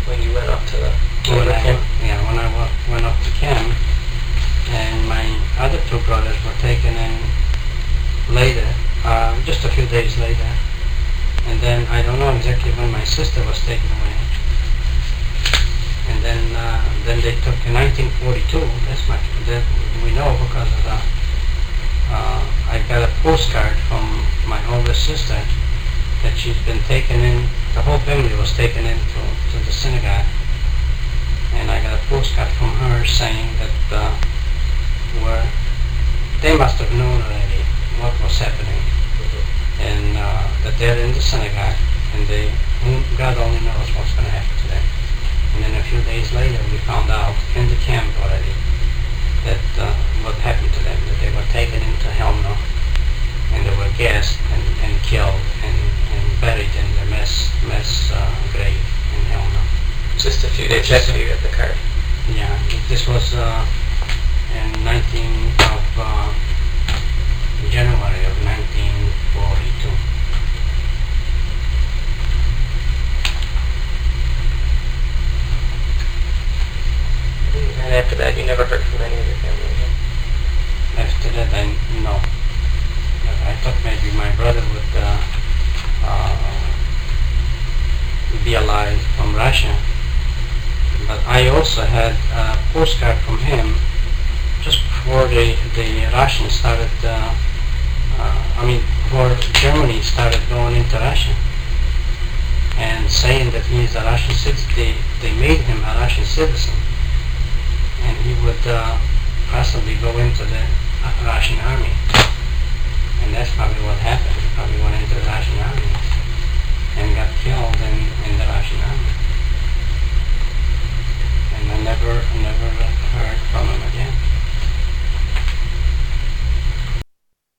when you went up to the When camp? when I went up to camp, and my other two brothers were taken in later, just a few days later. And then I don't know exactly when my sister was taken away. And then they took in 1942. That's much that we know because I got a postcard from my older sister that she's been taken in. The whole family was taken into the synagogue, and I got a postcard from her saying that they must have known already what was happening, and that they're in the synagogue, and God only knows what's going to happen to them. And then a few days later, we found out in the camp already that what happened to them, that they were taken into Helmno, and they were gassed and killed and buried in the mass grave in Helmno. Just a few days after you got the card. Yeah, this was in January of 1942. And after that, you never heard from any of your family again? After that, no. I thought maybe my brother would be alive from Russia. But I also had a postcard from him just before the Russians started, before Germany started going into Russia, and saying that he is a Russian citizen. They made him a Russian citizen, and he would possibly go into the Russian army. And that's probably what happened. He probably went into the Russian army and got killed in the Russian